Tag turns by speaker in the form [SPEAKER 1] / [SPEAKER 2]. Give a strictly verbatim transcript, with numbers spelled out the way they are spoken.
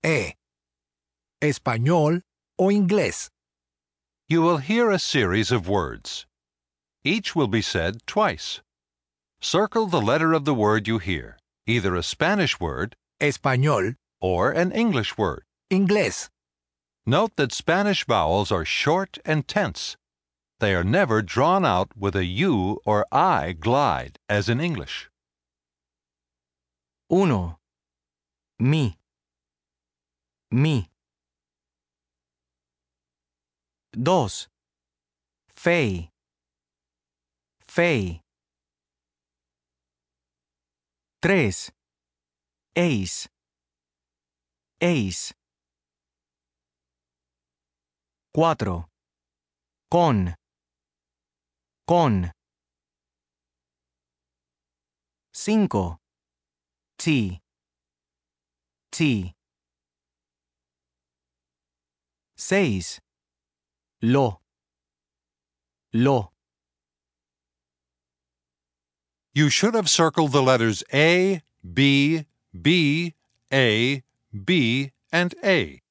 [SPEAKER 1] E. Español o inglés.
[SPEAKER 2] You will hear a series of words. Each will be said twice. Circle the letter of the word you hear, either a Spanish word
[SPEAKER 1] Español,
[SPEAKER 2] or an English word.
[SPEAKER 1] inglés.
[SPEAKER 2] Note that Spanish vowels are short and tense. They are never drawn out with a U or I glide, as in English.
[SPEAKER 3] Uno. Mi. Mi. Dos. Fei. Fei. Tres. Eis. Eis. Cuatro. Con. Con. Cinco. Ti. Ti. Seis. Lo. Lo.
[SPEAKER 2] You should have circled the letters A, B, B, A, B, and A.